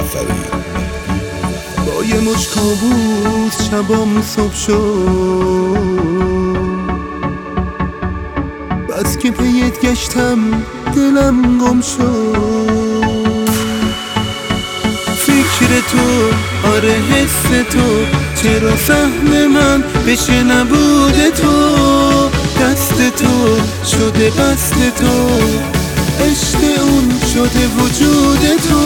با یه مش کابوس شبام صبح شد، بس که پیت گشتم دلم گم شد. فکر تو، آره حس تو، چرا سهم من بشه نبود تو. دست تو شده بست تو، عشق اون شده وجود تو.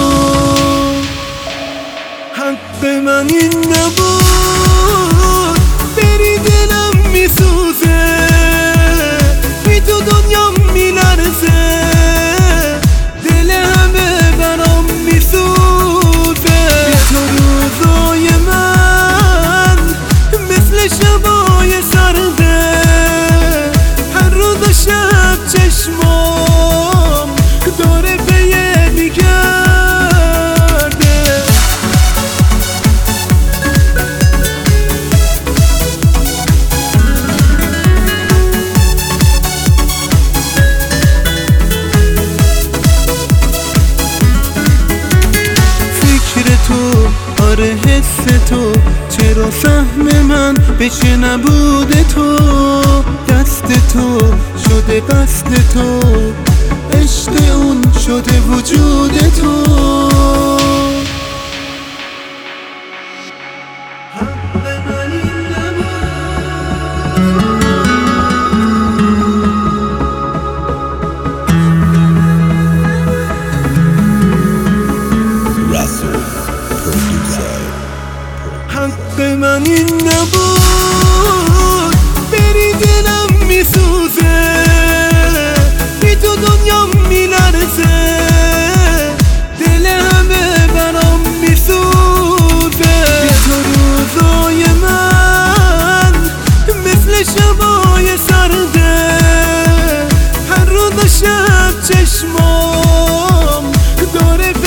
حق من این نبود، بری دلم میسوزه، بی تو دنیام میلرزه، دل همه برام میسوزه. بی تو روزای من مثل شبای سرده، هر روز و شب چشمام داره به یه میگرده. تو، آره حس تو، چرا سهم من بشه نبود تو. دست تو شده بست تو، عشق اون شده وجود تو. حق من این نبود، بری دلم میسوزه، بی تو دنیام میلرزه، دل همه برام میسوزه. بی تو روزای من مثل شبای سرده، هر روز و شب چشمام داره